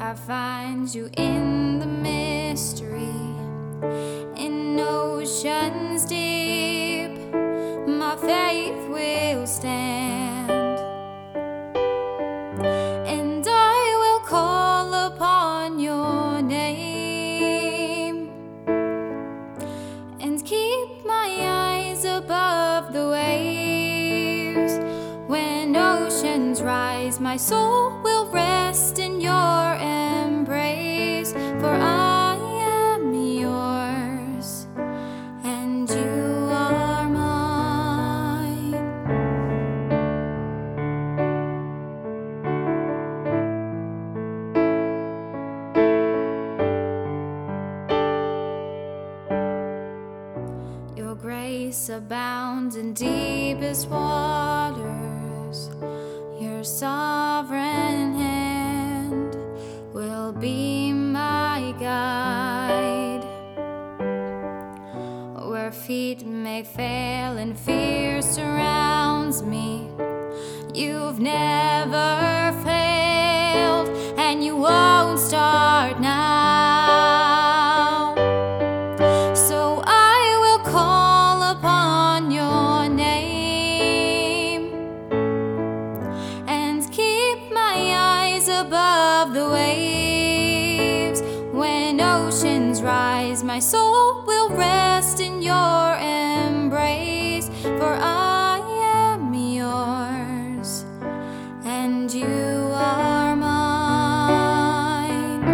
I find you in the mystery, in oceans deep. My faith will stand, and I will call upon your name, and keep my eyes above the waves. When oceans rise, my soul will rest in your embrace. For I am yours, and you are mine. Your grace abounds in deepest waters. Your sovereign hand will be my guide. Where feet may fail and fear surrounds me, you've never failed, and you won't start now. So I will call upon your name, and keep my eyes above the waves. When oceans rise, my soul will rest in your embrace. For I am yours, and you are mine.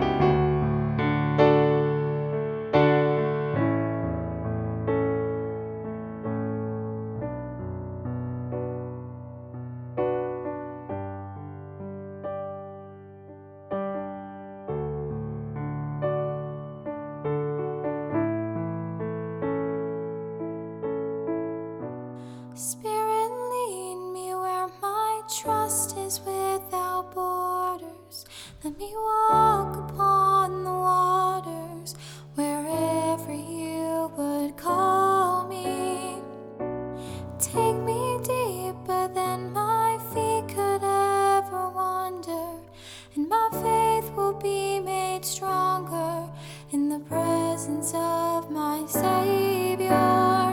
Spirit, lead me where my trust is without borders. Let me walk upon the waters wherever you would call me. Take me deeper than my feet could ever wander, and my faith will be made stronger in the presence of my Savior.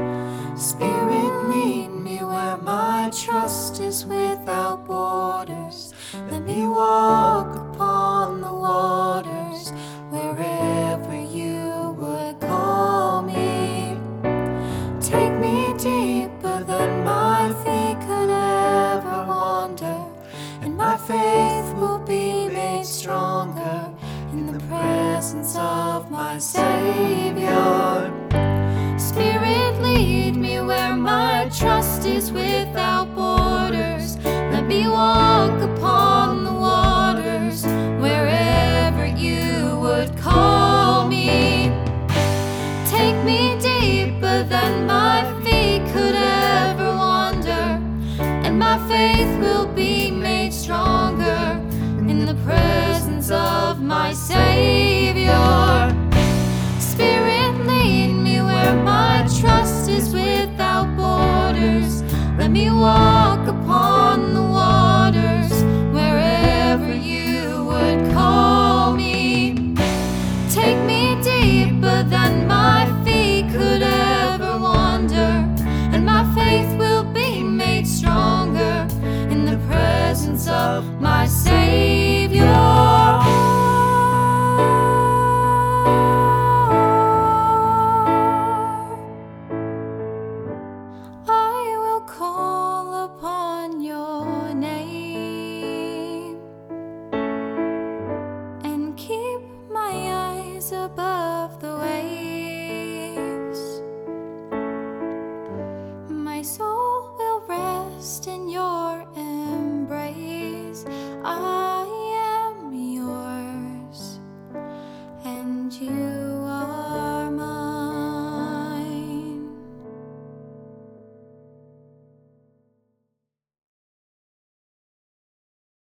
Spirit, lead me where my trust is without borders. Let me walk upon the waters wherever you would call me. Take me deeper than my feet could ever wander, and my faith will be made stronger in the presence of my Savior. Spirit, lead me where my trust is without borders. Let me walk upon the waters wherever you would call me. Take me deeper than my feet could ever wander, and my faith will be made stronger in the presence of my Savior. Spirit, lead me where my trust is without borders. Let me walk upon the waters wherever you would call me. Take me deeper than my feet could ever wander, and my faith will be made stronger in the presence of my Savior.